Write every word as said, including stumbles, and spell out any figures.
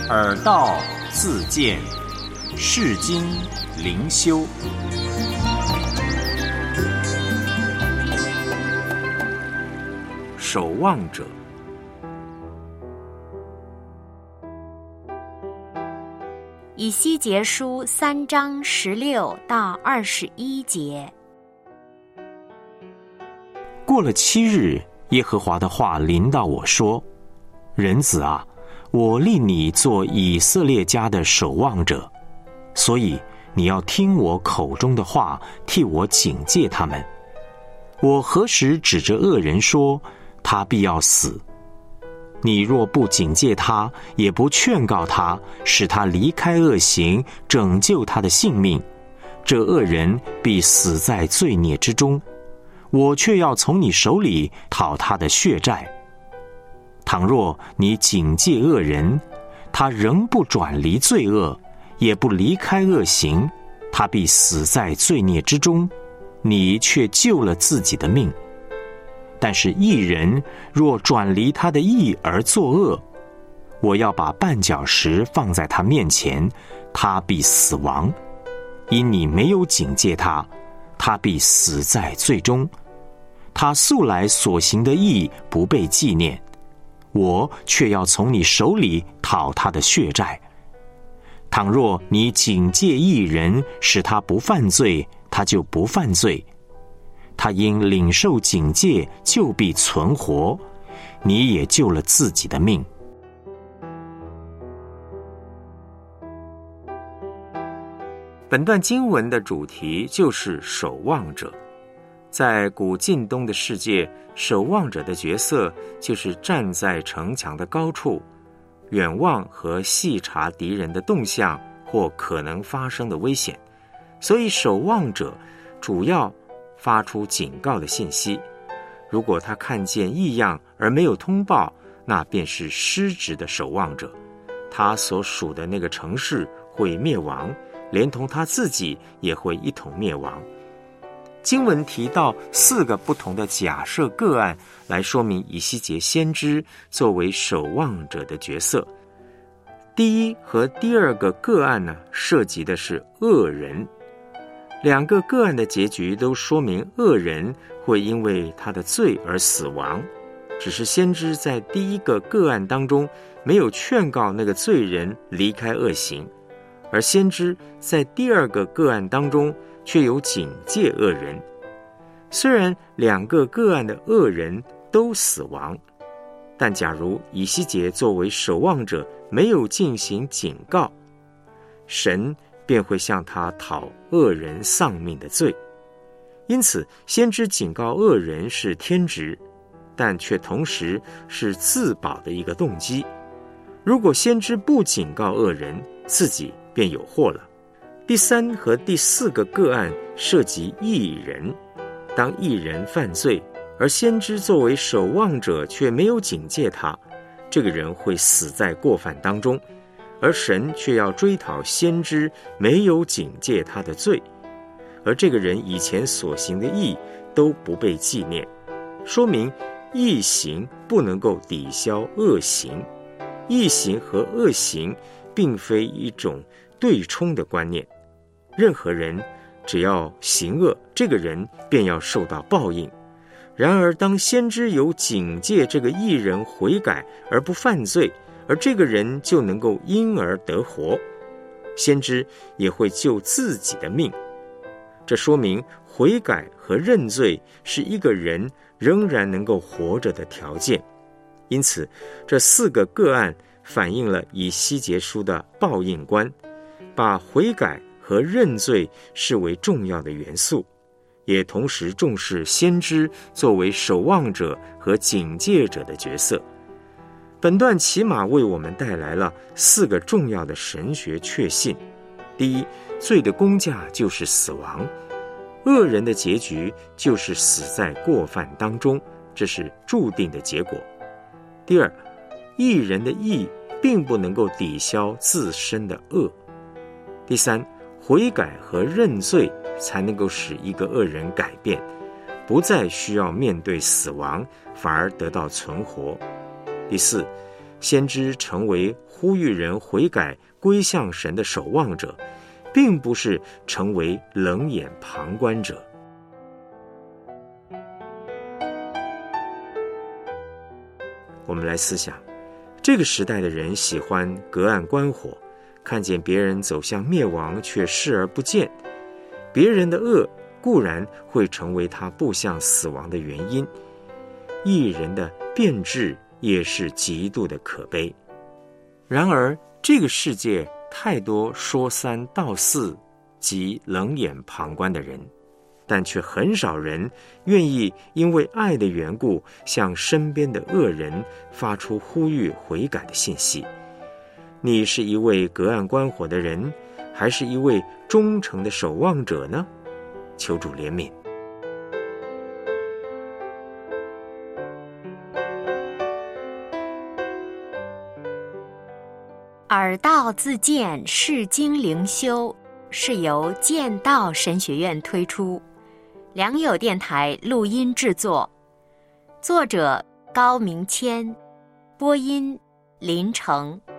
耳道自见，世经灵修。守望者。 以西结书三章十六到二十一节。 过了七日，耶和华的话临到我说：人子啊，我立你做以色列家的守望者，所以你要听我口中的话，替我警戒他们。我何时指着恶人说他必要死？你若不警戒他，也不劝告他，使他离开恶行，拯救他的性命，这恶人必死在罪孽之中，我却要从你手里讨他的血债。倘若你警戒恶人，他仍不转离罪恶，也不离开恶行，他必死在罪孽之中，你却救了自己的命。但是义人若转离他的义而作恶，我要把绊脚石放在他面前，他必死亡。因你没有警戒他，他必死在罪中。他素来所行的义不被纪念，我却要从你手里讨他的血债。倘若你警戒义人，使他不犯罪，他就不犯罪。他因领受警戒，就必存活，你也救了自己的命。 本段经文的主题就是守望者。在古近东的世界，守望者的角色就是站在城墙的高处，远望和细察敌人的动向或可能发生的危险。所以守望者主要发出警告的信息，如果他看见异样而没有通报，那便是失职的守望者，他所属的那个城市会灭亡，连同他自己也会一同灭亡。经文提到四个不同的假设个案，来说明以西结先知作为守望者的角色。第一和第二个个案呢，涉及的是恶人。两个个案的结局都说明恶人会因为他的罪而死亡，只是先知在第一个个案当中没有劝告那个罪人离开恶行，而先知在第二个个案当中却有警戒恶人。虽然两个个案的恶人都死亡，但假如以西结作为守望者没有进行警告，神便会向他讨恶人丧命的罪。因此先知警告恶人是天职，但却同时是自保的一个动机。如果先知不警告恶人，自己便有祸了。第三和第四个个案涉及义人，当义人犯罪，而先知作为守望者却没有警戒他，这个人会死在过犯当中，而神却要追讨先知没有警戒他的罪，而这个人以前所行的义都不被纪念，说明义行不能够抵消恶行。义行和恶行并非一种对冲的观念，任何人只要行恶，这个人便要受到报应。然而当先知有警戒这个义人悔改而不犯罪，而这个人就能够因而得活，先知也会救自己的命。这说明悔改和认罪是一个人仍然能够活着的条件。因此这四个个案反映了以西结书的报应观，把悔改和认罪视为重要的元素，也同时重视先知作为守望者和警戒者的角色。本段起码为我们带来了四个重要的神学确信。第一，罪的工价就是死亡，恶人的结局就是死在过犯当中，这是注定的结果。第二，义人的义并不能够抵消自身的恶。第三，悔改和认罪才能够使一个恶人改变，不再需要面对死亡，反而得到存活。第四， 先知成为呼吁人悔改归向神的守望者，并不是成为冷眼旁观者。我们来思想，这个时代的人喜欢隔岸观火，看见别人走向灭亡却视而不见，别人的恶固然会成为他步向死亡的原因，义人的变质也是极度的可悲。然而这个世界太多说三道四及冷眼旁观的人，但却很少人愿意因为爱的缘故向身边的恶人发出呼吁悔改的信息。你是一位隔岸观火的人，还是一位忠诚的守望者呢？求主怜悯。 耳道自荐释经灵修是由剑道神学院推出，良友电台录音制作，作者高明谦，播音林成。